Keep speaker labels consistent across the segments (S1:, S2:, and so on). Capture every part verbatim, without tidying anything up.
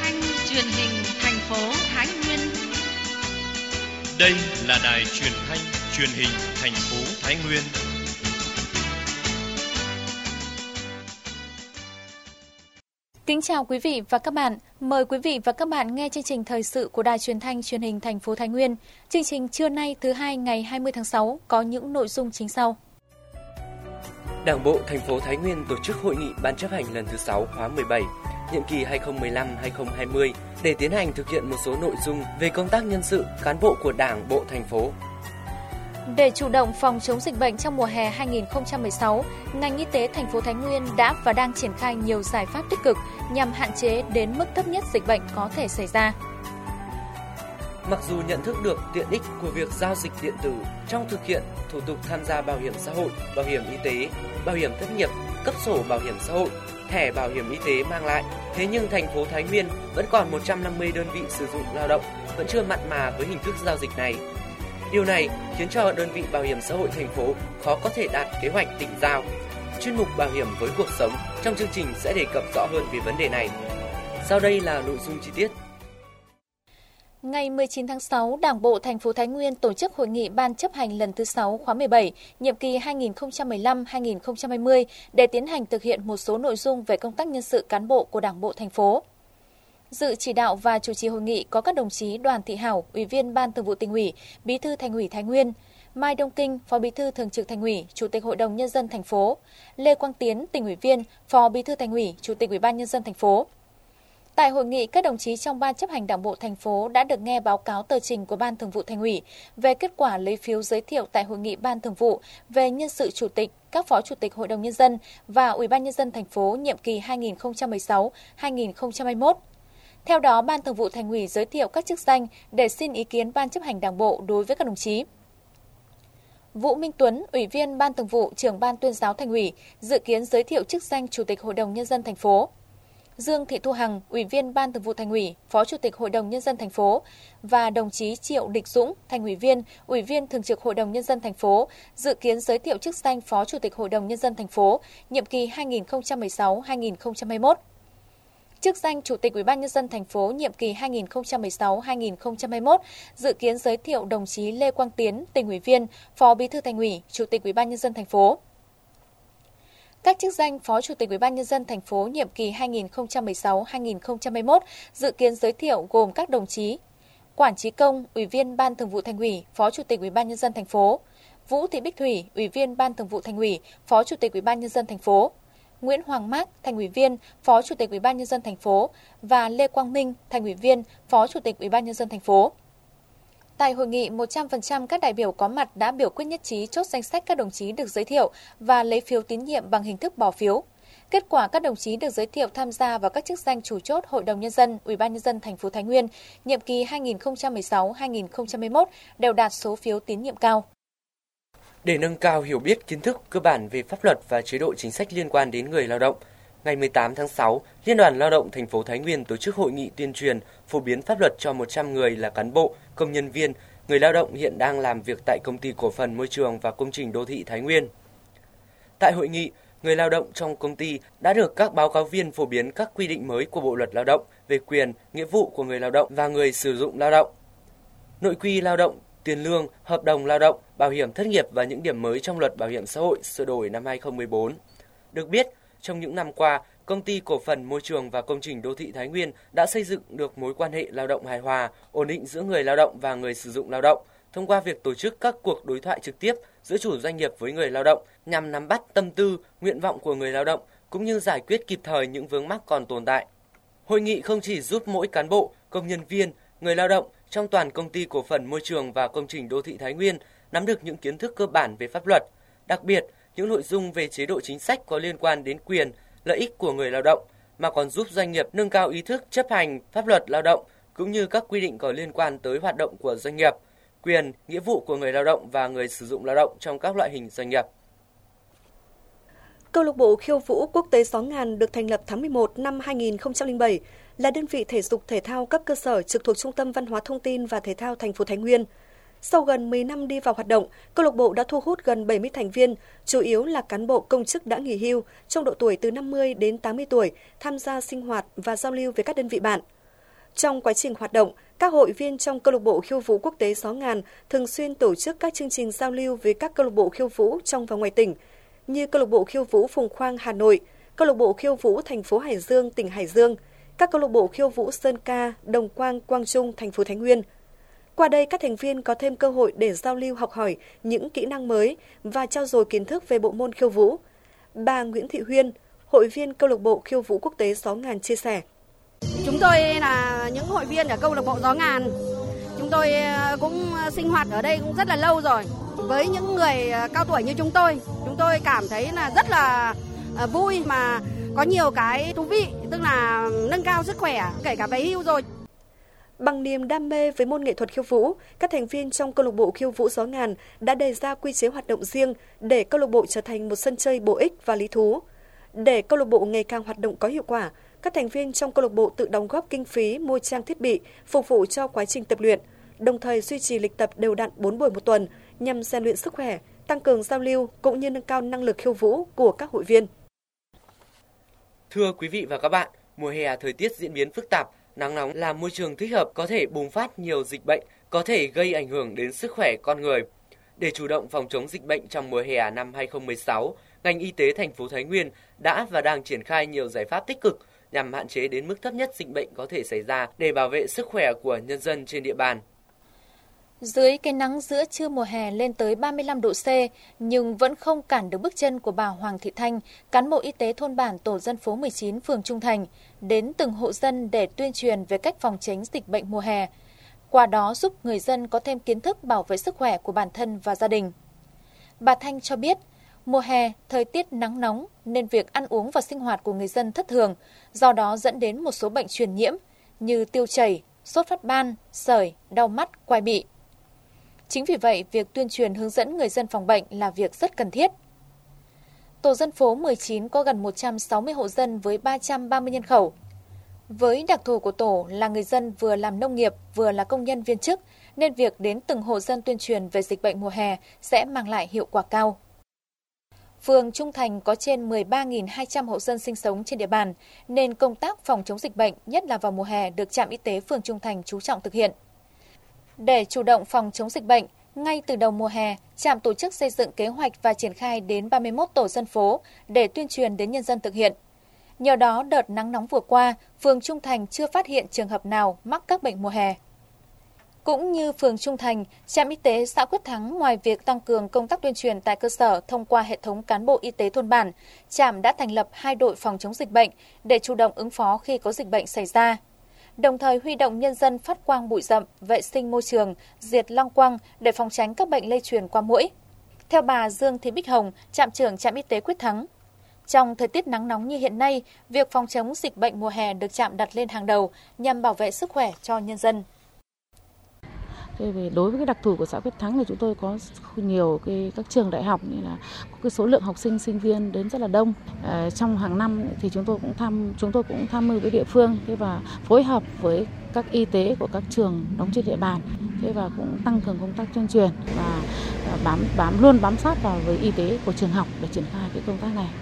S1: thanh truyền hình thành phố Thái Nguyên.
S2: Đây là đài truyền thanh truyền hình thành phố Thái Nguyên.
S3: Kính chào quý vị và các bạn. Mời quý vị và các bạn nghe chương trình thời sự của đài truyền thanh truyền hình thành phố Thái Nguyên. Chương trình trưa nay thứ hai ngày hai mươi tháng sáu có những nội dung chính sau.
S4: Đảng bộ thành phố Thái Nguyên tổ chức hội nghị ban chấp hành lần thứ sáu khóa mười bảy, nhiệm kỳ hai nghìn không trăm mười lăm đến hai nghìn không trăm hai mươi để tiến hành thực hiện một số nội dung về công tác nhân sự, cán bộ của Đảng bộ thành phố.
S3: Để chủ động phòng chống dịch bệnh trong mùa hè hai nghìn không trăm mười sáu, ngành y tế thành phố Thái Nguyên đã và đang triển khai nhiều giải pháp tích cực nhằm hạn chế đến mức thấp nhất dịch bệnh có thể xảy ra.
S4: Mặc dù nhận thức được tiện ích của việc giao dịch điện tử trong thực hiện thủ tục tham gia bảo hiểm xã hội, bảo hiểm y tế, bảo hiểm thất nghiệp, cấp sổ bảo hiểm xã hội, thẻ bảo hiểm y tế mang lại, thế nhưng thành phố Thái Nguyên vẫn còn một trăm năm mươi đơn vị sử dụng lao động vẫn chưa mặn mà với hình thức giao dịch này. Điều này khiến cho đơn vị bảo hiểm xã hội thành phố khó có thể đạt kế hoạch tỉnh giao. Chuyên mục Bảo hiểm với cuộc sống trong chương trình sẽ đề cập rõ hơn về vấn đề này. Sau đây là nội dung chi tiết.
S3: Ngày mười chín tháng sáu, Đảng bộ thành phố Thái Nguyên tổ chức hội nghị ban chấp hành lần thứ sáu khóa mười bảy, nhiệm kỳ hai nghìn không trăm mười lăm đến hai nghìn không trăm hai mươi để tiến hành thực hiện một số nội dung về công tác nhân sự cán bộ của Đảng bộ thành phố. Dự chỉ đạo và chủ trì hội nghị có các đồng chí Đoàn Thị Hảo, Ủy viên Ban Thường vụ Tỉnh ủy, Bí thư Thành ủy Thái Nguyên, Mai Đông Kinh, Phó Bí thư Thường trực Thành ủy, Chủ tịch Hội đồng Nhân dân thành phố, Lê Quang Tiến, Tỉnh ủy viên, Phó Bí thư Thành ủy, Chủ tịch Ủy ban Nhân dân thành phố. Tại hội nghị, các đồng chí trong Ban chấp hành Đảng bộ thành phố đã được nghe báo cáo tờ trình của Ban Thường vụ Thành ủy về kết quả lấy phiếu giới thiệu tại hội nghị Ban Thường vụ về nhân sự Chủ tịch, các Phó Chủ tịch Hội đồng Nhân dân và Ủy ban Nhân dân thành phố nhiệm kỳ hai nghìn không trăm mười sáu đến hai nghìn không trăm hai mươi mốt. Theo đó, Ban Thường vụ Thành ủy giới thiệu các chức danh để xin ý kiến Ban chấp hành Đảng bộ đối với các đồng chí. Vũ Minh Tuấn, Ủy viên Ban Thường vụ, Trưởng Ban Tuyên giáo Thành ủy, dự kiến giới thiệu chức danh Chủ tịch Hội đồng Nhân dân thành phố. Dương Thị Thu Hằng, Ủy viên Ban Thường vụ Thành ủy, Phó Chủ tịch Hội đồng Nhân dân thành phố và đồng chí Triệu Địch Dũng, Thành ủy viên, Ủy viên Thường trực Hội đồng Nhân dân thành phố, dự kiến giới thiệu chức danh Phó Chủ tịch Hội đồng Nhân dân thành phố, nhiệm kỳ hai nghìn không trăm mười sáu đến hai nghìn không trăm hai mươi mốt. Chức danh Chủ tịch Ủy ban Nhân dân thành phố nhiệm kỳ hai nghìn không trăm mười sáu đến hai nghìn không trăm hai mươi mốt dự kiến giới thiệu đồng chí Lê Quang Tiến, Tỉnh ủy viên, Phó Bí thư Thành ủy, Chủ tịch Ủy ban Nhân dân thành phố. Các chức danh Phó Chủ tịch Ủy ban Nhân dân thành phố nhiệm kỳ hai nghìn không trăm mười sáu đến hai nghìn không trăm hai mươi mốt dự kiến giới thiệu gồm các đồng chí Quản Chí Công, Ủy viên Ban Thường vụ Thành ủy, Phó Chủ tịch Ủy ban Nhân dân thành phố, Vũ Thị Bích Thủy, Ủy viên Ban Thường vụ Thành ủy, Phó Chủ tịch Ủy ban Nhân dân thành phố, Nguyễn Hoàng Mác, Thành ủy viên, Phó Chủ tịch Ủy ban Nhân dân thành phố và Lê Quang Minh, Thành ủy viên, Phó Chủ tịch Ủy ban Nhân dân thành phố. Tại hội nghị, một trăm phần trăm các đại biểu có mặt đã biểu quyết nhất trí chốt danh sách các đồng chí được giới thiệu và lấy phiếu tín nhiệm bằng hình thức bỏ phiếu. Kết quả các đồng chí được giới thiệu tham gia vào các chức danh chủ chốt Hội đồng Nhân dân, Ủy ban Nhân dân thành phố Thái Nguyên, nhiệm kỳ hai nghìn không trăm mười sáu đến hai nghìn không trăm hai mươi mốt đều đạt số phiếu tín nhiệm cao.
S4: Để nâng cao hiểu biết kiến thức cơ bản về pháp luật và chế độ chính sách liên quan đến người lao động, ngày mười tám tháng sáu, Liên đoàn Lao động thành phố Thái Nguyên tổ chức hội nghị tuyên truyền phổ biến pháp luật cho một trăm người là cán bộ, công nhân viên, người lao động hiện đang làm việc tại Công ty Cổ phần Môi trường và Công trình Đô thị Thái Nguyên. Tại hội nghị, người lao động trong công ty đã được các báo cáo viên phổ biến các quy định mới của Bộ luật Lao động về quyền, nghĩa vụ của người lao động và người sử dụng lao động. Nội quy lao động, tiền lương, hợp đồng lao động, bảo hiểm thất nghiệp và những điểm mới trong luật bảo hiểm xã hội sửa đổi năm hai nghìn không trăm mười bốn. Được biết, trong những năm qua, Công ty Cổ phần Môi trường và Công trình Đô thị Thái Nguyên đã xây dựng được mối quan hệ lao động hài hòa, ổn định giữa người lao động và người sử dụng lao động thông qua việc tổ chức các cuộc đối thoại trực tiếp giữa chủ doanh nghiệp với người lao động nhằm nắm bắt tâm tư, nguyện vọng của người lao động cũng như giải quyết kịp thời những vướng mắc còn tồn tại. Hội nghị không chỉ giúp mỗi cán bộ, công nhân viên, người lao động trong toàn Công ty Cổ phần Môi trường và Công trình Đô thị Thái Nguyên nắm được những kiến thức cơ bản về pháp luật, đặc biệt những nội dung về chế độ chính sách có liên quan đến quyền, lợi ích của người lao động, mà còn giúp doanh nghiệp nâng cao ý thức chấp hành pháp luật lao động cũng như các quy định có liên quan tới hoạt động của doanh nghiệp, quyền, nghĩa vụ của người lao động và người sử dụng lao động trong các loại hình doanh nghiệp.
S5: Câu lạc bộ khiêu vũ quốc tế Gió Ngàn được thành lập tháng mười một năm hai nghìn không trăm lẻ bảy, là đơn vị thể dục thể thao cấp cơ sở trực thuộc Trung tâm Văn hóa Thông tin và Thể thao thành phố Thái Nguyên. Sau gần mười năm đi vào hoạt động, câu lạc bộ đã thu hút gần bảy mươi thành viên, chủ yếu là cán bộ công chức đã nghỉ hưu trong độ tuổi từ năm mươi đến tám mươi tuổi, tham gia sinh hoạt và giao lưu với các đơn vị bạn. Trong quá trình hoạt động, các hội viên trong câu lạc bộ khiêu vũ quốc tế Gió Ngàn thường xuyên tổ chức các chương trình giao lưu với các câu lạc bộ khiêu vũ trong và ngoài tỉnh, như câu lạc bộ khiêu vũ Phùng Khoang Hà Nội, câu lạc bộ khiêu vũ thành phố Hải Dương tỉnh Hải Dương, các câu lạc bộ khiêu vũ Sơn Ca, Đồng Quang, Quang Trung thành phố Thái Nguyên. Qua đây, các thành viên có thêm cơ hội để giao lưu học hỏi những kỹ năng mới và trau dồi kiến thức về bộ môn khiêu vũ. Bà Nguyễn Thị Huyên, hội viên câu lạc bộ khiêu vũ quốc tế Gió Ngàn chia sẻ.
S6: Chúng tôi là những hội viên ở câu lạc bộ Gió Ngàn. Chúng tôi cũng sinh hoạt ở đây cũng rất là lâu rồi. Với những người cao tuổi như chúng tôi, chúng tôi cảm thấy là rất là vui mà có nhiều cái thú vị, tức là nâng cao sức khỏe, kể cả về hưu rồi.
S5: Bằng niềm đam mê với môn nghệ thuật khiêu vũ, các thành viên trong câu lạc bộ khiêu vũ Gió Ngàn đã đề ra quy chế hoạt động riêng để câu lạc bộ trở thành một sân chơi bổ ích và lý thú. Để câu lạc bộ ngày càng hoạt động có hiệu quả, các thành viên trong câu lạc bộ tự đóng góp kinh phí mua trang thiết bị phục vụ cho quá trình tập luyện, đồng thời duy trì lịch tập đều đặn bốn buổi một tuần nhằm rèn luyện sức khỏe, tăng cường giao lưu cũng như nâng cao năng lực khiêu vũ của các hội viên.
S4: Thưa quý vị và các bạn, mùa hè thời tiết diễn biến phức tạp, nắng nóng là môi trường thích hợp có thể bùng phát nhiều dịch bệnh, có thể gây ảnh hưởng đến sức khỏe con người. Để chủ động phòng chống dịch bệnh trong mùa hè năm hai không một sáu, ngành y tế thành phố Thái Nguyên đã và đang triển khai nhiều giải pháp tích cực nhằm hạn chế đến mức thấp nhất dịch bệnh có thể xảy ra để bảo vệ sức khỏe của nhân dân trên địa bàn.
S3: Dưới cái nắng giữa trưa mùa hè lên tới ba mươi lăm độ C, nhưng vẫn không cản được bước chân của bà Hoàng Thị Thanh, cán bộ y tế thôn bản tổ dân phố mười chín phường Trung Thành, đến từng hộ dân để tuyên truyền về cách phòng tránh dịch bệnh mùa hè. Qua đó giúp người dân có thêm kiến thức bảo vệ sức khỏe của bản thân và gia đình. Bà Thanh cho biết, mùa hè, thời tiết nắng nóng nên việc ăn uống và sinh hoạt của người dân thất thường, do đó dẫn đến một số bệnh truyền nhiễm như tiêu chảy, sốt phát ban, sởi, đau mắt, quai bị. Chính vì vậy, việc tuyên truyền hướng dẫn người dân phòng bệnh là việc rất cần thiết. Tổ dân phố mười chín có gần một trăm sáu mươi hộ dân với ba trăm ba mươi nhân khẩu. Với đặc thù của tổ là người dân vừa làm nông nghiệp vừa là công nhân viên chức, nên việc đến từng hộ dân tuyên truyền về dịch bệnh mùa hè sẽ mang lại hiệu quả cao. Phường Trung Thành có trên mười ba nghìn hai trăm hộ dân sinh sống trên địa bàn, nên công tác phòng chống dịch bệnh, nhất là vào mùa hè, được trạm y tế phường Trung Thành chú trọng thực hiện. Để chủ động phòng chống dịch bệnh, ngay từ đầu mùa hè, trạm tổ chức xây dựng kế hoạch và triển khai đến ba mươi mốt tổ dân phố để tuyên truyền đến nhân dân thực hiện. Nhờ đó, đợt nắng nóng vừa qua, phường Trung Thành chưa phát hiện trường hợp nào mắc các bệnh mùa hè. Cũng như phường Trung Thành, trạm y tế xã Quyết Thắng ngoài việc tăng cường công tác tuyên truyền tại cơ sở thông qua hệ thống cán bộ y tế thôn bản, trạm đã thành lập hai đội phòng chống dịch bệnh để chủ động ứng phó khi có dịch bệnh xảy ra. Đồng thời huy động nhân dân phát quang bụi rậm, vệ sinh môi trường, diệt long quăng để phòng tránh các bệnh lây truyền qua muỗi. Theo bà Dương Thị Bích Hồng, trạm trưởng trạm y tế Quyết Thắng, trong thời tiết nắng nóng như hiện nay, việc phòng chống dịch bệnh mùa hè được trạm đặt lên hàng đầu nhằm bảo vệ sức khỏe cho nhân dân.
S7: Đối với cái đặc thù của xã Quyết Thắng thì chúng tôi có nhiều cái các trường đại học, như là có cái số lượng học sinh sinh viên đến rất là đông. À, trong hàng năm thì chúng tôi cũng tham chúng tôi cũng tham mưu với địa phương thế và phối hợp với các y tế của các trường đóng trên địa bàn, thế và cũng tăng cường công tác tuyên truyền và bám bám luôn bám sát vào với y tế của trường học để triển khai cái công tác này.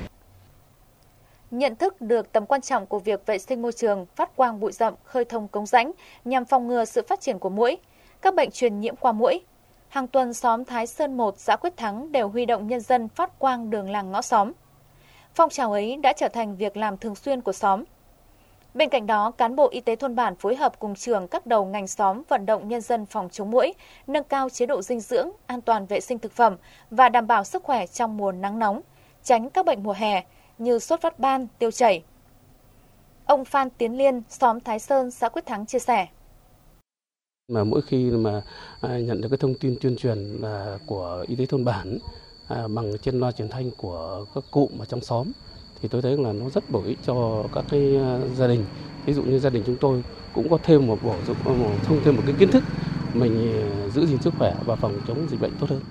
S3: Nhận thức được tầm quan trọng của việc vệ sinh môi trường, phát quang bụi rậm, khơi thông cống rãnh nhằm phòng ngừa sự phát triển của muỗi, các bệnh truyền nhiễm qua muỗi. Hàng tuần xóm Thái Sơn một, xã Quyết Thắng đều huy động nhân dân phát quang đường làng ngõ xóm. Phong trào ấy đã trở thành việc làm thường xuyên của xóm. Bên cạnh đó, cán bộ y tế thôn bản phối hợp cùng trưởng các đầu ngành xóm vận động nhân dân phòng chống muỗi, nâng cao chế độ dinh dưỡng, an toàn vệ sinh thực phẩm và đảm bảo sức khỏe trong mùa nắng nóng, tránh các bệnh mùa hè như sốt phát ban, tiêu chảy. Ông Phan Tiến Liên, xóm Thái Sơn, xã Quyết Thắng chia sẻ.
S8: Mà mỗi khi mà nhận được cái thông tin tuyên truyền là của y tế thôn bản à, bằng trên loa truyền thanh của các cụm ở trong xóm thì tôi thấy là nó rất bổ ích cho các cái gia đình. Ví dụ như gia đình chúng tôi cũng có thêm một bổ dụng một thông thêm một cái kiến thức mình giữ gìn sức khỏe và phòng chống dịch bệnh tốt hơn.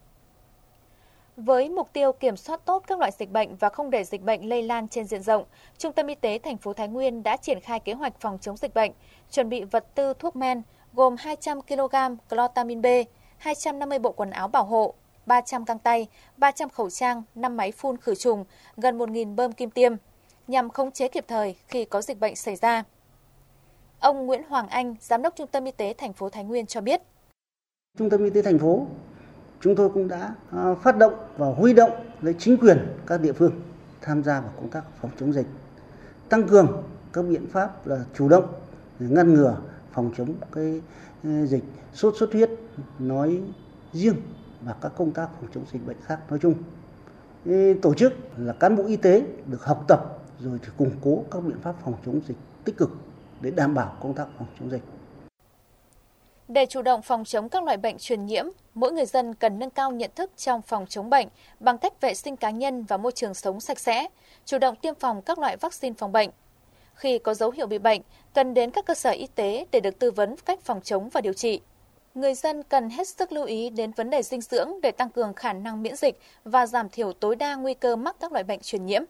S3: Với mục tiêu kiểm soát tốt các loại dịch bệnh và không để dịch bệnh lây lan trên diện rộng, Trung tâm Y tế thành phố Thái Nguyên đã triển khai kế hoạch phòng chống dịch bệnh, chuẩn bị vật tư thuốc men gồm hai trăm ki lô gam Clotamin B, hai trăm năm mươi bộ quần áo bảo hộ, ba trăm găng tay, ba trăm khẩu trang, năm máy phun khử trùng, gần một nghìn bơm kim tiêm, nhằm khống chế kịp thời khi có dịch bệnh xảy ra. Ông Nguyễn Hoàng Anh, Giám đốc Trung tâm Y tế thành phố Thái Nguyên cho biết.
S9: Trung tâm Y tế thành phố, chúng tôi cũng đã phát động và huy động lấy chính quyền các địa phương tham gia vào công tác phòng chống dịch, tăng cường các biện pháp là chủ động để ngăn ngừa phòng chống cái dịch sốt xuất huyết nói riêng và các công tác phòng chống dịch bệnh khác nói chung. Tổ chức là cán bộ y tế được học tập rồi thì củng cố các biện pháp phòng chống dịch tích cực để đảm bảo công tác phòng chống dịch.
S3: Để chủ động phòng chống các loại bệnh truyền nhiễm, mỗi người dân cần nâng cao nhận thức trong phòng chống bệnh bằng cách vệ sinh cá nhân và môi trường sống sạch sẽ, chủ động tiêm phòng các loại vaccine phòng bệnh. Khi có dấu hiệu bị bệnh, cần đến các cơ sở y tế để được tư vấn cách phòng chống và điều trị. Người dân cần hết sức lưu ý đến vấn đề dinh dưỡng để tăng cường khả năng miễn dịch và giảm thiểu tối đa nguy cơ mắc các loại bệnh truyền nhiễm.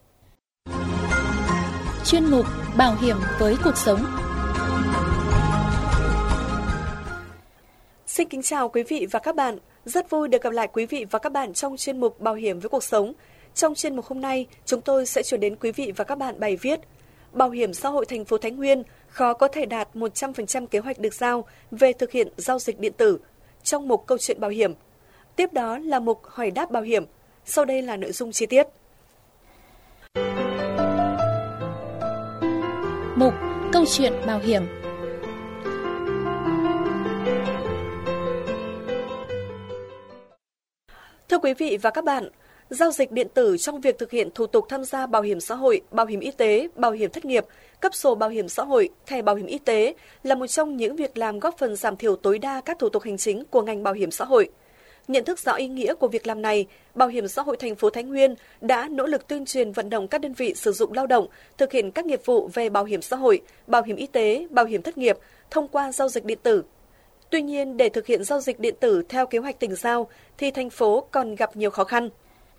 S1: Chuyên mục Bảo hiểm với cuộc sống.
S5: Xin kính chào quý vị và các bạn. Rất vui được gặp lại quý vị và các bạn trong chuyên mục Bảo hiểm với cuộc sống. Trong chuyên mục hôm nay, chúng tôi sẽ chuyển đến quý vị và các bạn bài viết Bảo hiểm xã hội thành phố Thái Nguyên khó có thể đạt một trăm phần trăm kế hoạch được giao về thực hiện giao dịch điện tử trong mục câu chuyện bảo hiểm. Tiếp đó là mục hỏi đáp bảo hiểm. Sau đây là nội dung chi tiết.
S1: Mục câu chuyện bảo hiểm.
S5: Thưa quý vị và các bạn, giao dịch điện tử trong việc thực hiện thủ tục tham gia bảo hiểm xã hội, bảo hiểm y tế, bảo hiểm thất nghiệp, cấp sổ bảo hiểm xã hội, thẻ bảo hiểm y tế là một trong những việc làm góp phần giảm thiểu tối đa các thủ tục hành chính của ngành bảo hiểm xã hội. Nhận thức rõ ý nghĩa của việc làm này, Bảo hiểm xã hội thành phố Thái Nguyên đã nỗ lực tuyên truyền vận động các đơn vị sử dụng lao động thực hiện các nghiệp vụ về bảo hiểm xã hội, bảo hiểm y tế, bảo hiểm thất nghiệp thông qua giao dịch điện tử. Tuy nhiên, để thực hiện giao dịch điện tử theo kế hoạch tỉnh giao thì thành phố còn gặp nhiều khó khăn.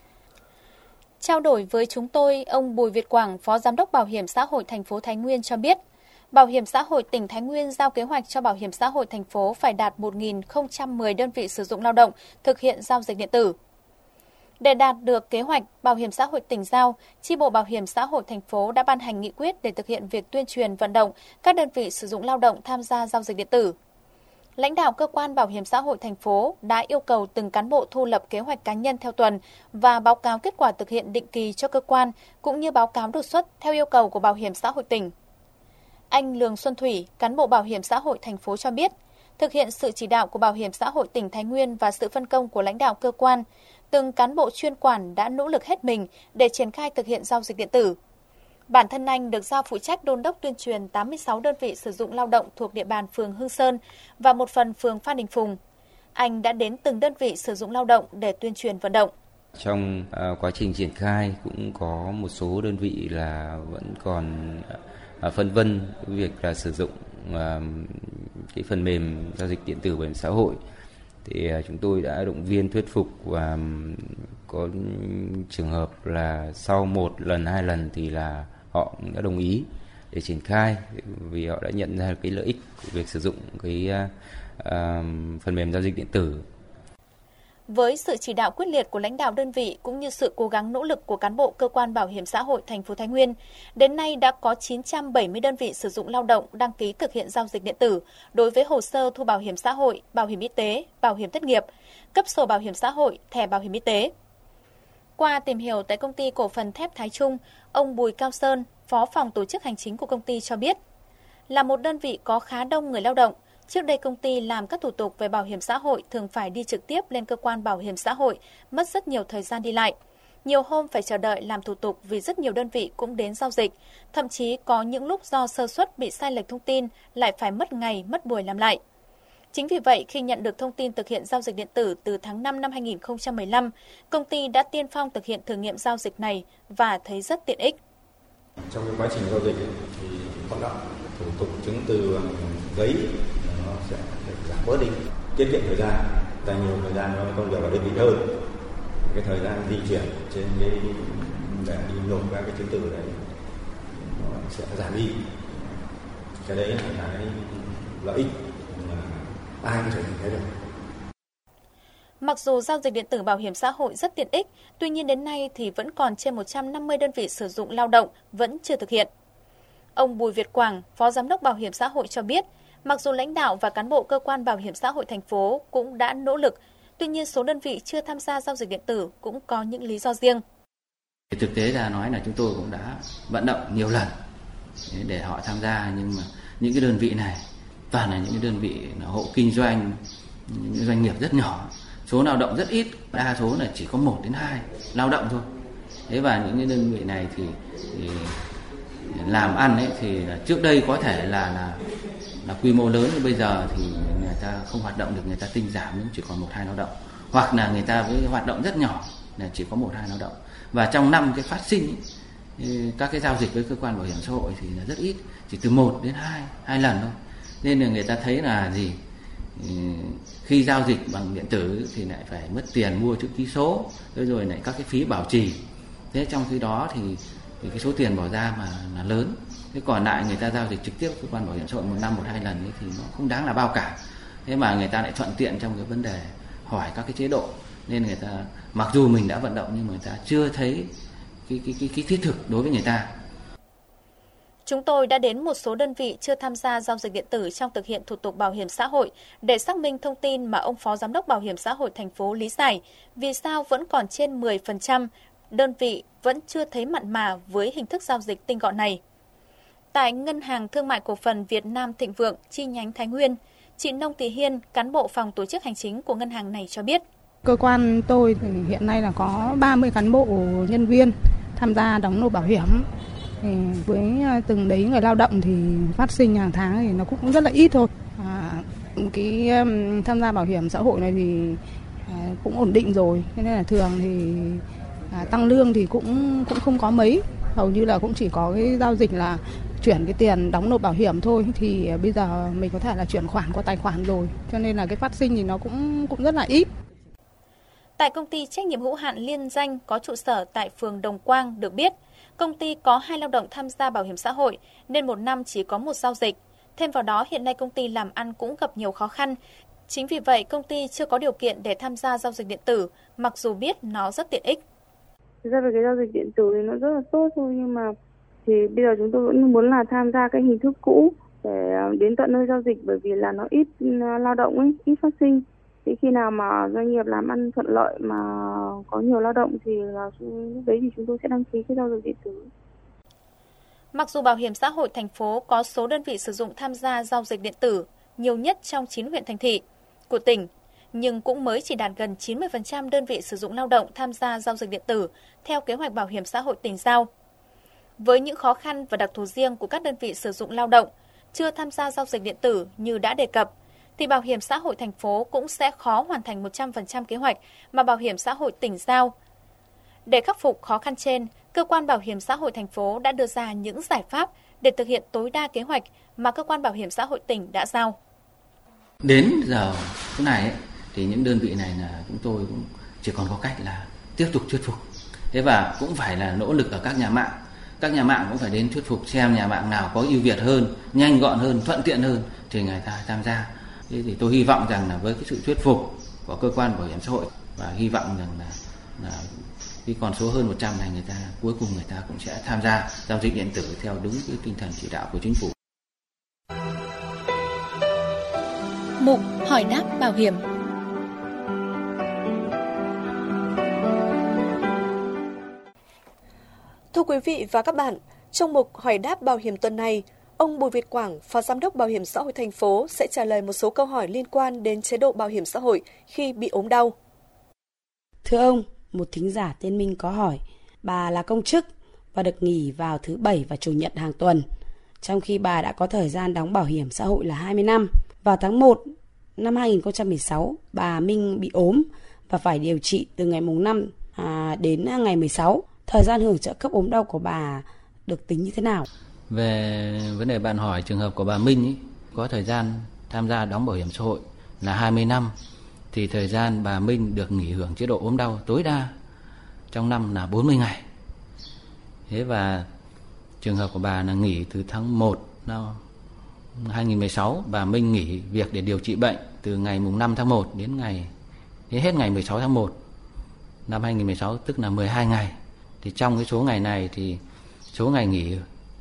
S3: Trao đổi với chúng tôi, ông Bùi Việt Quảng, Phó Giám đốc Bảo hiểm xã hội thành phố Thái Nguyên cho biết, Bảo hiểm xã hội tỉnh Thái Nguyên giao kế hoạch cho Bảo hiểm xã hội thành phố phải đạt một nghìn không trăm mười đơn vị sử dụng lao động thực hiện giao dịch điện tử. Để đạt được kế hoạch, Bảo hiểm xã hội tỉnh giao, chi bộ Bảo hiểm xã hội thành phố đã ban hành nghị quyết để thực hiện việc tuyên truyền vận động các đơn vị sử dụng lao động tham gia giao dịch điện tử. Lãnh đạo cơ quan Bảo hiểm xã hội thành phố đã yêu cầu từng cán bộ thu lập kế hoạch cá nhân theo tuần và báo cáo kết quả thực hiện định kỳ cho cơ quan, cũng như báo cáo đột xuất theo yêu cầu của Bảo hiểm xã hội tỉnh. Anh Lương Xuân Thủy, cán bộ Bảo hiểm xã hội thành phố cho biết, thực hiện sự chỉ đạo của Bảo hiểm xã hội tỉnh Thái Nguyên và sự phân công của lãnh đạo cơ quan, từng cán bộ chuyên quản đã nỗ lực hết mình để triển khai thực hiện giao dịch điện tử. Bản thân anh được giao phụ trách đôn đốc tuyên truyền tám mươi sáu đơn vị sử dụng lao động thuộc địa bàn phường Hương Sơn và một phần phường Phan Đình Phùng. Anh đã đến từng đơn vị sử dụng lao động để tuyên truyền vận động.
S10: Trong uh, quá trình triển khai cũng có một số đơn vị là vẫn còn uh, phân vân việc là sử dụng uh, cái phần mềm giao dịch điện tử bảo hiểm xã hội. Thì uh, chúng tôi đã động viên thuyết phục và um, có trường hợp là sau một lần hai lần thì là họ đã đồng ý để triển khai vì họ đã nhận ra cái lợi ích của việc sử dụng cái uh, uh, phần mềm giao dịch điện tử.
S3: Với sự chỉ đạo quyết liệt của lãnh đạo đơn vị cũng như sự cố gắng nỗ lực của cán bộ cơ quan Bảo hiểm xã hội thành phố Thái Nguyên, đến nay đã có chín trăm bảy mươi đơn vị sử dụng lao động đăng ký thực hiện giao dịch điện tử đối với hồ sơ thu bảo hiểm xã hội, bảo hiểm y tế, bảo hiểm thất nghiệp, cấp sổ bảo hiểm xã hội, thẻ bảo hiểm y tế. Qua tìm hiểu tại công ty cổ phần thép Thái Trung, ông Bùi Cao Sơn, Phó phòng tổ chức hành chính của công ty cho biết, là một đơn vị có khá đông người lao động. Trước đây công ty làm các thủ tục về bảo hiểm xã hội thường phải đi trực tiếp lên cơ quan bảo hiểm xã hội, mất rất nhiều thời gian đi lại. Nhiều hôm phải chờ đợi làm thủ tục vì rất nhiều đơn vị cũng đến giao dịch. Thậm chí có những lúc do sơ suất bị sai lệch thông tin lại phải mất ngày, mất buổi làm lại. Chính vì vậy, khi nhận được thông tin thực hiện giao dịch điện tử từ tháng năm năm hai nghìn không trăm mười lăm, công ty đã tiên phong thực hiện thử nghiệm giao dịch này và thấy rất tiện ích.
S11: Trong cái quá trình giao dịch thì hoạt động thủ tục chứng từ giấy nó sẽ được giảm bớt đi, tiết kiệm thời gian, dành nhiều thời gian cho công việc ở đơn vị hơn. Cái thời gian di chuyển trên cái để đi nộp các cái chứng từ đấy nó sẽ giảm đi. Cái đấy là cái lợi ích mà ai có thể nhìn thấy được.
S3: Mặc dù giao dịch điện tử bảo hiểm xã hội rất tiện ích, tuy nhiên đến nay thì vẫn còn trên một trăm năm mươi đơn vị sử dụng lao động vẫn chưa thực hiện. Ông Bùi Việt Quảng, Phó Giám đốc Bảo hiểm xã hội cho biết, mặc dù lãnh đạo và cán bộ cơ quan bảo hiểm xã hội thành phố cũng đã nỗ lực, tuy nhiên số đơn vị chưa tham gia giao dịch điện tử cũng có những lý do riêng.
S12: Thực tế ra nói là chúng tôi cũng đã vận động nhiều lần để họ tham gia, nhưng mà những cái đơn vị này toàn là những cái đơn vị là hộ kinh doanh, những doanh nghiệp rất nhỏ, số lao động rất ít, đa số là chỉ có một đến hai lao động thôi. Thế và những cái đơn vị này thì, thì làm ăn ấy thì trước đây có thể là là là quy mô lớn, nhưng bây giờ thì người ta không hoạt động được, người ta tinh giảm nhưng chỉ còn một hai lao động, hoặc là người ta với hoạt động rất nhỏ là chỉ có một hai lao động. Và trong năm cái phát sinh ấy, các cái giao dịch với cơ quan bảo hiểm xã hội thì là rất ít, chỉ từ một đến hai hai lần thôi. Nên là người ta thấy là gì, khi giao dịch bằng điện tử thì lại phải mất tiền mua chữ ký số, rồi lại các cái phí bảo trì. Thế trong khi đó thì, thì cái số tiền bỏ ra mà là lớn. Thế còn lại người ta giao dịch trực tiếp cơ quan bảo hiểm xã hội một năm một hai lần ấy thì nó không đáng là bao cả. Thế mà người ta lại thuận tiện trong cái vấn đề hỏi các cái chế độ, nên người ta mặc dù mình đã vận động nhưng mà người ta chưa thấy cái cái cái, cái thiết thực đối với người ta.
S3: Chúng tôi đã đến một số đơn vị chưa tham gia giao dịch điện tử trong thực hiện thủ tục bảo hiểm xã hội để xác minh thông tin mà ông Phó Giám đốc Bảo hiểm xã hội thành phố lý giải vì sao vẫn còn trên mười phần trăm đơn vị vẫn chưa thấy mặn mà với hình thức giao dịch tinh gọn này. Tại Ngân hàng Thương mại Cổ phần Việt Nam Thịnh Vượng chi nhánh Thái Nguyên, chị Nông Thị Hiên, cán bộ phòng tổ chức hành chính của ngân hàng này cho biết.
S13: Cơ quan tôi thì hiện nay là có ba mươi cán bộ nhân viên tham gia đóng nộp bảo hiểm. Thì với từng đấy người lao động thì phát sinh hàng tháng thì nó cũng rất là ít thôi. À, cái um, tham gia bảo hiểm xã hội này thì à, cũng ổn định rồi, cho nên là thường thì à, tăng lương thì cũng cũng không có mấy, hầu như là cũng chỉ có cái giao dịch là chuyển cái tiền đóng nộp bảo hiểm thôi. Thì bây giờ mình có thể là chuyển khoản qua tài khoản rồi, cho nên là cái phát sinh thì nó cũng cũng rất là ít.
S3: Tại công ty trách nhiệm hữu hạn Liên Danh có trụ sở tại phường Đồng Quang được biết, công ty có hai lao động tham gia bảo hiểm xã hội nên một năm chỉ có một giao dịch. Thêm vào đó, hiện nay công ty làm ăn cũng gặp nhiều khó khăn. Chính vì vậy, công ty chưa có điều kiện để tham gia giao dịch điện tử, mặc dù biết nó rất tiện ích.
S14: Thực ra về cái giao dịch điện tử thì nó rất là tốt thôi, nhưng mà thì bây giờ chúng tôi vẫn muốn là tham gia cái hình thức cũ để đến tận nơi giao dịch, bởi vì là nó ít lao động ấy, ít phát sinh. Thì khi nào mà doanh nghiệp làm ăn thuận lợi mà có nhiều lao động thì là lúc đấy thì chúng tôi sẽ đăng ký cái giao dịch điện tử.
S3: Mặc dù Bảo hiểm xã hội thành phố có số đơn vị sử dụng tham gia giao dịch điện tử nhiều nhất trong chín huyện thành thị của tỉnh, nhưng cũng mới chỉ đạt gần chín mươi phần trăm đơn vị sử dụng lao động tham gia giao dịch điện tử theo kế hoạch Bảo hiểm xã hội tỉnh giao. Với những khó khăn và đặc thù riêng của các đơn vị sử dụng lao động chưa tham gia giao dịch điện tử như đã đề cập, thì Bảo hiểm xã hội thành phố cũng sẽ khó hoàn thành một trăm phần trăm kế hoạch mà Bảo hiểm xã hội tỉnh giao. Để khắc phục khó khăn trên, Cơ quan Bảo hiểm xã hội thành phố đã đưa ra những giải pháp để thực hiện tối đa kế hoạch mà Cơ quan Bảo hiểm xã hội tỉnh đã giao.
S12: Đến giờ phút này ấy, thì những đơn vị này là chúng tôi cũng chỉ còn có cách là tiếp tục thuyết phục. Thế và cũng phải là nỗ lực ở các nhà mạng. Các nhà mạng cũng phải đến thuyết phục xem nhà mạng nào có ưu việt hơn, nhanh gọn hơn, thuận tiện hơn thì người ta tham gia. Thế thì tôi hy vọng rằng là với cái sự thuyết phục của cơ quan bảo hiểm xã hội và hy vọng rằng là, là cái con số hơn một trăm này người ta cuối cùng người ta cũng sẽ tham gia giao dịch điện tử theo đúng cái tinh thần chỉ đạo của chính phủ.
S1: Mục hỏi đáp bảo hiểm.
S5: Thưa quý vị và các bạn, trong mục hỏi đáp bảo hiểm tuần này, ông Bùi Việt Quảng, Phó Giám đốc Bảo hiểm xã hội thành phố sẽ trả lời một số câu hỏi liên quan đến chế độ bảo hiểm xã hội khi bị ốm đau.
S15: Thưa ông, một thính giả tên Minh có hỏi, bà là công chức và được nghỉ vào thứ Bảy và Chủ nhật hàng tuần, trong khi bà đã có thời gian đóng bảo hiểm xã hội là hai mươi năm. Vào tháng một năm hai nghìn không trăm mười sáu, bà Minh bị ốm và phải điều trị từ ngày mùng năm à, đến ngày mười sáu. Thời gian hưởng trợ cấp ốm đau của bà được tính như thế nào?
S12: Về vấn đề bạn hỏi trường hợp của bà Minh ý, có thời gian tham gia đóng bảo hiểm xã hội là hai mươi năm, thì thời gian bà Minh được nghỉ hưởng chế độ ốm đau tối đa trong năm là bốn mươi ngày. Thế và trường hợp của bà là nghỉ từ tháng một năm hai nghìn không trăm mười sáu, bà Minh nghỉ việc để điều trị bệnh từ ngày mùng năm tháng một đến ngày đến hết ngày mười sáu tháng một năm hai nghìn không trăm mười sáu, tức là mười hai ngày. Thì trong cái số ngày này thì số ngày nghỉ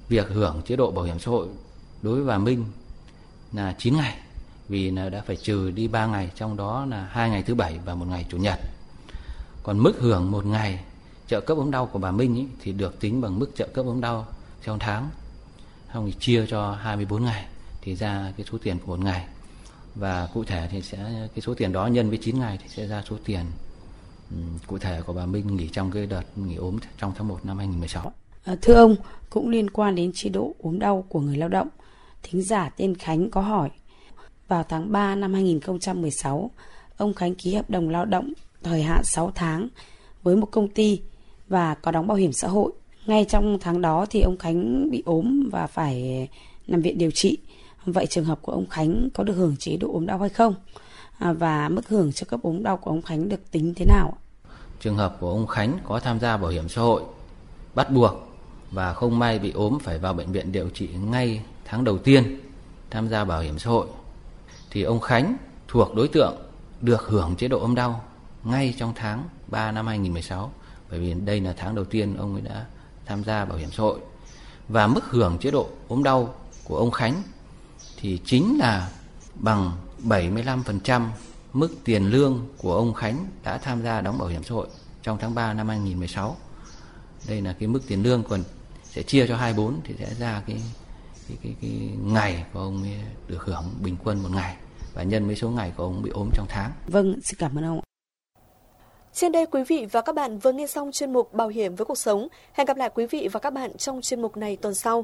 S12: việc hưởng chế độ bảo hiểm xã hội đối với bà Minh là chín ngày, vì là đã phải trừ đi ba ngày, trong đó là hai ngày thứ bảy và một ngày chủ nhật. Còn mức hưởng một ngày trợ cấp ốm đau của bà Minh ý, thì được tính bằng mức trợ cấp ốm đau trong tháng, xong thì chia cho hai mươi bốn ngày thì ra cái số tiền của một ngày, và cụ thể thì sẽ cái số tiền đó nhân với chín ngày thì sẽ ra số tiền um, cụ thể của bà Minh nghỉ trong cái đợt nghỉ ốm trong tháng một năm hai nghìn không trăm mười sáu.
S15: À, thưa ông, cũng liên quan đến chế độ ốm đau của người lao động, thính giả tên Khánh có hỏi: vào tháng ba năm hai nghìn không trăm mười sáu, ông Khánh ký hợp đồng lao động thời hạn sáu tháng với một công ty và có đóng bảo hiểm xã hội. Ngay trong tháng đó thì ông Khánh bị ốm và phải nằm viện điều trị. Vậy trường hợp của ông Khánh có được hưởng chế độ ốm đau hay không? À, và mức hưởng trợ cấp ốm đau của ông Khánh được tính thế nào?
S12: Trường hợp của ông Khánh có tham gia bảo hiểm xã hội bắt buộc và không may bị ốm phải vào bệnh viện điều trị ngay tháng đầu tiên tham gia bảo hiểm xã hội, thì ông Khánh thuộc đối tượng được hưởng chế độ ốm đau ngay trong tháng ba năm hai nghìn không trăm mười sáu, bởi vì đây là tháng đầu tiên ông ấy đã tham gia bảo hiểm xã hội. Và mức hưởng chế độ ốm đau của ông Khánh thì chính là bằng bảy mươi lăm phần trăm mức tiền lương của ông Khánh đã tham gia đóng bảo hiểm xã hội trong tháng ba năm hai nghìn không trăm mười sáu. Đây là cái mức tiền lương, còn sẽ chia cho hai mươi bốn thì sẽ ra cái cái cái, cái ngày của ông ấy được hưởng bình quân một ngày và nhân với số ngày của ông bị ốm trong tháng.
S15: Vâng, xin cảm ơn ông.
S5: Trên đây quý vị và các bạn vừa nghe xong chuyên mục Bảo hiểm với cuộc sống. Hẹn gặp lại quý vị và các bạn trong chuyên mục này tuần sau.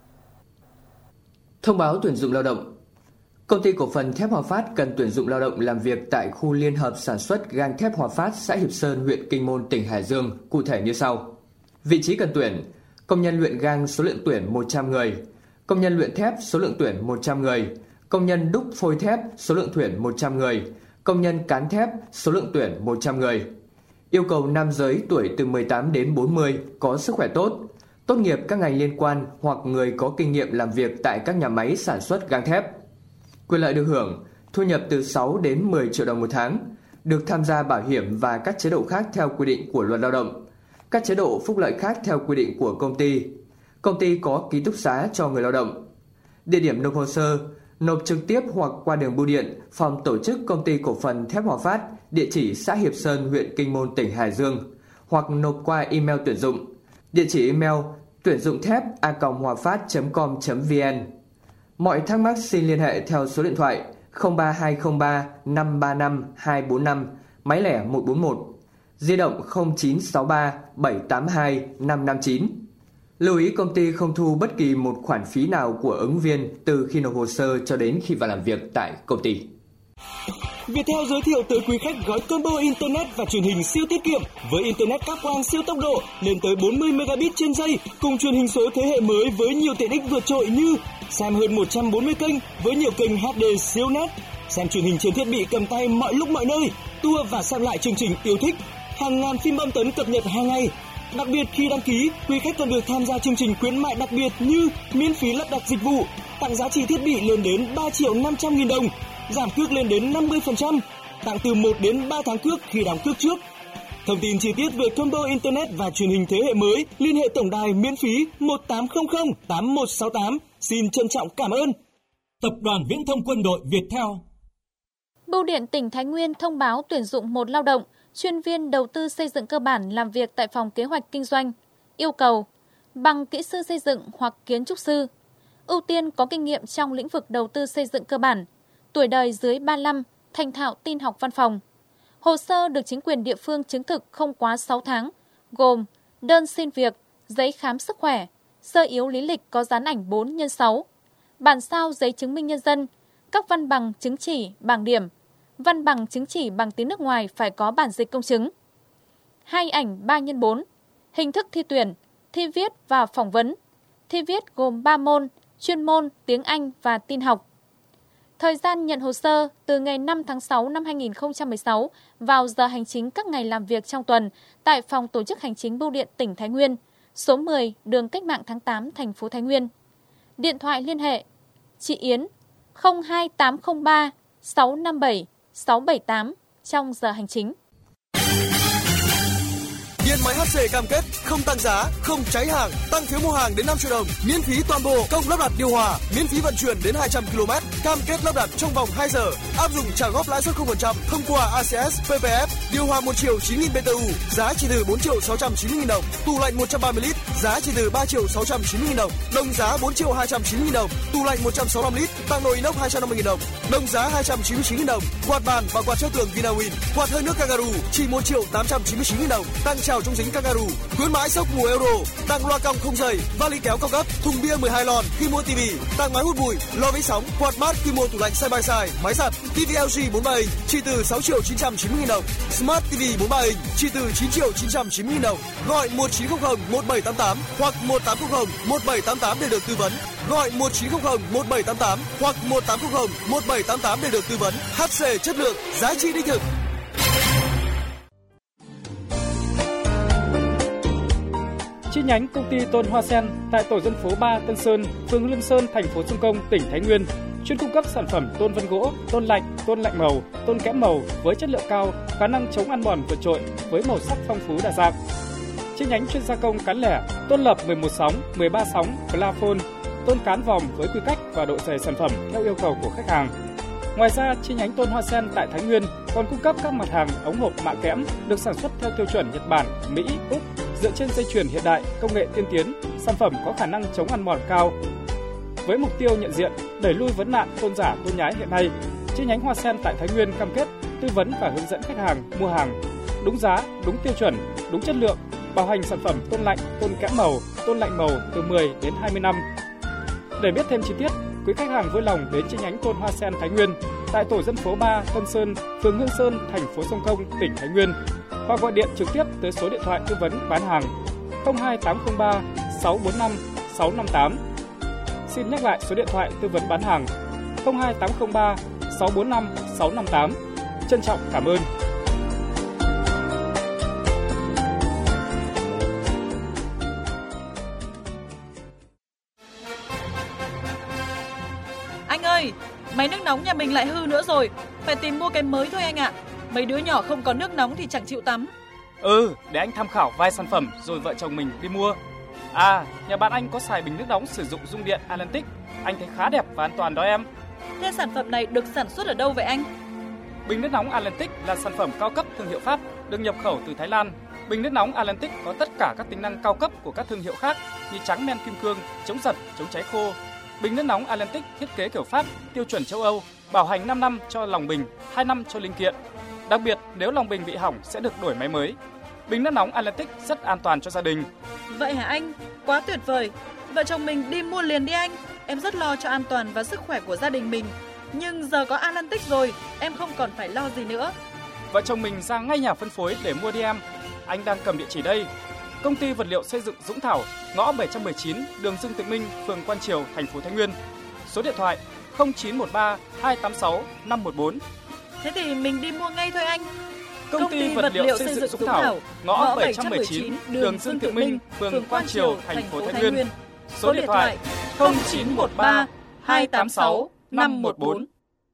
S16: Thông báo tuyển dụng lao động. Công ty cổ phần thép Hòa Phát cần tuyển dụng lao động làm việc tại khu liên hợp sản xuất gang thép Hòa Phát, xã Hiệp Sơn, huyện Kinh Môn, tỉnh Hải Dương, cụ thể như sau. Vị trí cần tuyển: công nhân luyện gang số lượng tuyển một trăm người, công nhân luyện thép số lượng tuyển một trăm người, công nhân đúc phôi thép số lượng tuyển một trăm người, công nhân cán thép số lượng tuyển một trăm người. Yêu cầu nam giới tuổi từ mười tám đến bốn mươi, có sức khỏe tốt, tốt nghiệp các ngành liên quan hoặc người có kinh nghiệm làm việc tại các nhà máy sản xuất gang thép. Quyền lợi được hưởng: thu nhập từ sáu đến mười triệu đồng một tháng, được tham gia bảo hiểm và các chế độ khác theo quy định của Luật Lao động, các chế độ phúc lợi khác theo quy định của công ty. Công ty có ký túc xá cho người lao động. Địa điểm nộp hồ sơ: nộp trực tiếp hoặc qua đường bưu điện, phòng tổ chức Công ty cổ phần thép Hòa Phát, địa chỉ xã Hiệp Sơn, huyện Kinh Môn, tỉnh Hải Dương, hoặc nộp qua email tuyển dụng, địa chỉ email tuyển dụng thép a còng hòa phát chấm com chấm vn. Mọi thắc mắc xin liên hệ theo số điện thoại không ba hai không ba năm ba năm hai bốn năm, máy lẻ một bốn một, di động không chín sáu ba bảy tám hai năm năm chín. Lưu ý công ty không thu bất kỳ một khoản phí nào của ứng viên từ khi nộp hồ sơ cho đến khi vào làm việc tại công ty.
S17: Viettel giới thiệu tới quý khách gói combo internet và truyền hình siêu tiết kiệm với internet cáp quang siêu tốc độ lên tới bốn mươi megabit trên giây, cùng truyền hình số thế hệ mới với nhiều tiện ích vượt trội như xem hơn một trăm bốn mươi kênh với nhiều kênh hát đê siêu nét, xem truyền hình trên thiết bị cầm tay mọi lúc mọi nơi, tua và xem lại chương trình yêu thích, hàng ngàn phim bom tấn cập nhật hàng ngày. Đặc biệt khi đăng ký, quý khách còn được tham gia chương trình khuyến mại đặc biệt như miễn phí lắp đặt dịch vụ, tặng giá trị thiết bị lên đến ba triệu năm trăm nghìn đồng, giảm cước lên đến năm mươi phần trăm, tặng từ một đến ba tháng cước khi đóng cước trước. Thông tin chi tiết về combo internet và truyền hình thế hệ mới, liên hệ tổng đài miễn phí một tám không không tám một sáu tám. Xin trân trọng cảm ơn. Tập đoàn Viễn thông Quân đội Viettel.
S3: Bưu điện tỉnh Thái Nguyên thông báo tuyển dụng một lao động, chuyên viên đầu tư xây dựng cơ bản làm việc tại phòng kế hoạch kinh doanh. Yêu cầu bằng kỹ sư xây dựng hoặc kiến trúc sư. Ưu tiên có kinh nghiệm trong lĩnh vực đầu tư xây dựng cơ bản. Tuổi đời dưới ba mươi lăm, thành thạo tin học văn phòng. Hồ sơ được chính quyền địa phương chứng thực không quá sáu tháng, gồm đơn xin việc, giấy khám sức khỏe, sơ yếu lý lịch có dán ảnh bốn nhân sáu, bản sao giấy chứng minh nhân dân, các văn bằng chứng chỉ, bảng điểm, văn bằng chứng chỉ bằng tiếng nước ngoài phải có bản dịch công chứng. Hai ảnh ba nhân bốn, hình thức thi tuyển, thi viết và phỏng vấn. Thi viết gồm ba môn, chuyên môn tiếng Anh và tin học. Thời gian nhận hồ sơ từ ngày năm tháng sáu năm hai nghìn không trăm mười sáu vào giờ hành chính các ngày làm việc trong tuần tại phòng tổ chức hành chính bưu điện tỉnh Thái Nguyên, số mười, đường Cách mạng tháng tám, thành phố Thái Nguyên. Điện thoại liên hệ chị Yến không hai tám không ba sáu năm bảy sáu bảy tám trong giờ hành chính.
S18: Điện Điện máy hát xê cam kết không tăng giá, không cháy hàng, tăng phiếu mua hàng đến năm triệu đồng, miễn phí toàn bộ công lắp đặt điều hòa, miễn phí vận chuyển đến hai trăm ki lô mét, cam kết lắp đặt trong vòng hai giờ, áp dụng trả góp lãi suất không phần trăm thông qua a xê ét, pê pê ép, điều hòa một triệu chín nghìn bê tê u, giá chỉ từ bốn triệu sáu trăm chín mươi nghìn đồng, tủ lạnh một trăm ba mươi lít, giá chỉ từ ba triệu sáu trăm chín mươi nghìn đồng, đồng giá bốn triệu hai trăm chín mươi nghìn đồng, tủ lạnh một trăm sáu mươi lăm lít, tăng nồi inox hai trăm năm mươi nghìn đồng, đồng giá hai trăm chín mươi chín nghìn đồng, quạt bàn và quạt treo tường Vinawin, quạt hơi nước Kangaroo chỉ một triệu tám trăm chín mươi chín nghìn đồng, tăng trào chống dính Kangaroo, khuyến mãi sốc mùa Euro, tặng loa cong không dây, vali kéo cao cấp, thùng bia mười hai lon khi mua tivi, tặng máy hút bụi, lo vi sóng, quạt mát khi mua tủ lạnh side by side, máy giặt, tivi lờ giê bốn mươi ba inch chỉ từ sáu triệu chín trăm chín mươi nghìn đồng, Smart ti vi bốn mươi ba inch chỉ từ chín triệu chín trăm chín mươi nghìn đồng. Gọi một chín không không một bảy tám tám hoặc một tám không không một bảy tám tám để được tư vấn. Gọi một chín không không một bảy tám tám hoặc một tám không không một bảy tám tám để được tư vấn. hát xê chất lượng, giá trị đích thực.
S19: Chi nhánh công ty Tôn Hoa Sen tại tổ dân phố ba Tân Sơn, phường Lương Sơn, thành phố Sông Công, tỉnh Thái Nguyên, chuyên cung cấp sản phẩm tôn vân gỗ, tôn lạnh, tôn lạnh màu, tôn kẽm màu với chất lượng cao, khả năng chống ăn mòn vượt trội với màu sắc phong phú đa dạng. Chi nhánh chuyên gia công cán lẻ, tôn lập mười một sóng, mười ba sóng, plafon, tôn cán vòm với quy cách và độ dày sản phẩm theo yêu cầu của khách hàng. Ngoài ra, chi nhánh Tôn Hoa Sen tại Thái Nguyên còn cung cấp các mặt hàng ống hộp mạ kẽm được sản xuất theo tiêu chuẩn Nhật Bản, Mỹ, Úc dựa trên dây chuyền hiện đại, công nghệ tiên tiến, sản phẩm có khả năng chống ăn mòn cao. Với mục tiêu nhận diện, đẩy lui vấn nạn tôn giả tôn nhái hiện nay, chi nhánh Hoa Sen tại Thái Nguyên cam kết tư vấn và hướng dẫn khách hàng mua hàng đúng giá, đúng tiêu chuẩn, đúng chất lượng, bảo hành sản phẩm tôn lạnh, tôn kẽm màu, tôn lạnh màu từ mười đến hai mươi năm. Để biết thêm chi tiết, quý khách hàng vui lòng đến chi nhánh Tôn Hoa Sen Thái Nguyên tại tổ dân phố ba Tân Sơn, phường Hương Sơn, thành phố Sông Công, tỉnh Thái Nguyên hoặc gọi điện trực tiếp tới số điện thoại tư vấn bán hàng không hai tám không ba sáu bốn năm sáu năm tám. Xin nhắc lại số điện thoại tư vấn bán hàng không hai tám không ba sáu bốn năm sáu năm tám. Trân trọng cảm ơn.
S20: Anh ơi, máy nước nóng nhà mình lại hư nữa rồi, phải tìm mua cái mới thôi anh ạ. Mấy đứa nhỏ không có nước nóng thì chẳng chịu tắm.
S19: Ừ, để anh tham khảo vài sản phẩm rồi vợ chồng mình đi mua. À, nhà bạn anh có xài bình nước nóng sử dụng dung điện Atlantic, anh thấy khá đẹp và an toàn đó em.
S20: Thế sản phẩm này được sản xuất ở đâu vậy anh?
S19: Bình nước nóng Atlantic là sản phẩm cao cấp thương hiệu Pháp, được nhập khẩu từ Thái Lan. Bình nước nóng Atlantic có tất cả các tính năng cao cấp của các thương hiệu khác như trắng men kim cương, chống giật, chống cháy khô. Bình nước nóng Atlantic thiết kế kiểu Pháp, tiêu chuẩn châu Âu, bảo hành năm năm cho lòng bình, hai năm cho linh kiện. Đặc biệt, nếu lòng bình bị hỏng sẽ được đổi máy mới. Bình nước nóng Atlantic rất an toàn cho gia đình.
S20: Vậy hả anh? Quá tuyệt vời. Vợ chồng mình đi mua liền đi anh. Em rất lo cho an toàn và sức khỏe của gia đình mình. Nhưng giờ có Atlantic rồi, em không còn phải lo gì nữa.
S19: Vợ chồng mình ra ngay nhà phân phối để mua đi em. Anh đang cầm địa chỉ đây. Công ty vật liệu xây dựng Dũng Thảo, ngõ bảy trăm mười chín, đường Dương Tự Minh, phường Quan Triều, thành phố Thái Nguyên. Số điện thoại không chín một ba hai tám sáu năm một bốn.
S20: Thế thì mình đi mua ngay thôi anh.
S19: Công, Công ty, ty vật liệu xây dựng Dũng Thảo, Thảo, ngõ bảy trăm mười chín, đường Dương Tự Minh, phường Quan Triều, thành phố Thái Nguyên. Số điện thoại không chín một ba hai tám sáu năm một bốn.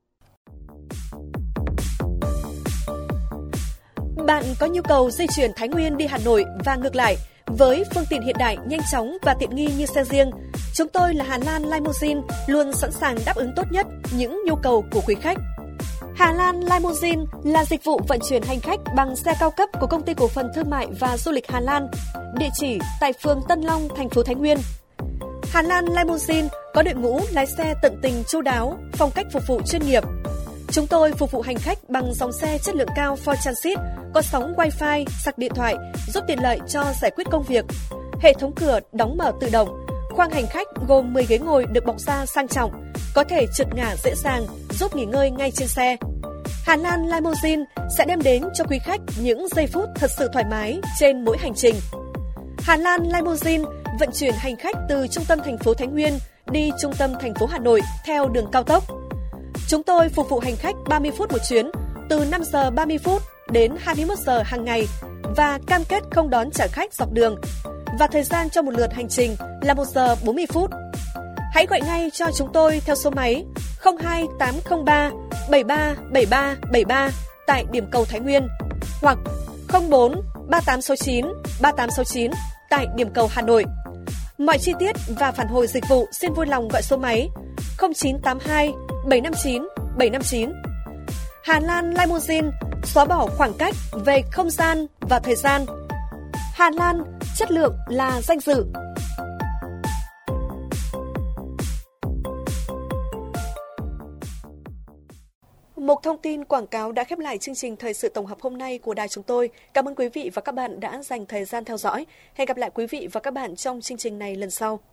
S5: Bạn có nhu cầu di chuyển Thái Nguyên đi Hà Nội và ngược lại với phương tiện hiện đại, nhanh chóng và tiện nghi như xe riêng, chúng tôi là Hà Lan Limousine luôn sẵn sàng đáp ứng tốt nhất những nhu cầu của quý khách. Hà Lan Limousine là dịch vụ vận chuyển hành khách bằng xe cao cấp của Công ty Cổ phần Thương mại và Du lịch Hà Lan, địa chỉ tại phường Tân Long, thành phố Thái Nguyên. Hà Lan Limousine có đội ngũ lái xe tận tình chu đáo, phong cách phục vụ chuyên nghiệp. Chúng tôi phục vụ hành khách bằng dòng xe chất lượng cao Ford Transit, có sóng Wi-Fi, sạc điện thoại, giúp tiện lợi cho giải quyết công việc. Hệ thống cửa đóng mở tự động, khoang hành khách gồm mười ghế ngồi được bọc da sang trọng, có thể trượt ngả dễ dàng, giúp nghỉ ngơi ngay trên xe. Hà Lan Limousine sẽ đem đến cho quý khách những giây phút thật sự thoải mái trên mỗi hành trình. Hà Lan Limousine vận chuyển hành khách từ trung tâm thành phố Thái Nguyên đi trung tâm thành phố Hà Nội theo đường cao tốc. Chúng tôi phục vụ hành khách ba mươi phút một chuyến, từ năm giờ ba mươi phút đến hai mươi mốt giờ hàng ngày và cam kết không đón trả khách dọc đường. Và thời gian cho một lượt hành trình là một giờ bốn mươi phút. Hãy gọi ngay cho chúng tôi theo số máy không hai tám không ba bảy ba bảy ba bảy ba tại điểm cầu Thái Nguyên hoặc không bốn ba tám sáu chín ba tám sáu chín tại điểm cầu Hà Nội. Mọi chi tiết và phản hồi dịch vụ xin vui lòng gọi số máy không chín tám hai bảy năm chín bảy năm chín. Hà Lan Limousine xóa bỏ khoảng cách về không gian và thời gian. Hà Lan, chất lượng là danh dự. Một thông tin quảng cáo đã khép lại chương trình thời sự tổng hợp hôm nay của đài chúng tôi. Cảm ơn quý vị và các bạn đã dành thời gian theo dõi. Hẹn gặp lại quý vị và các bạn trong chương trình này lần sau.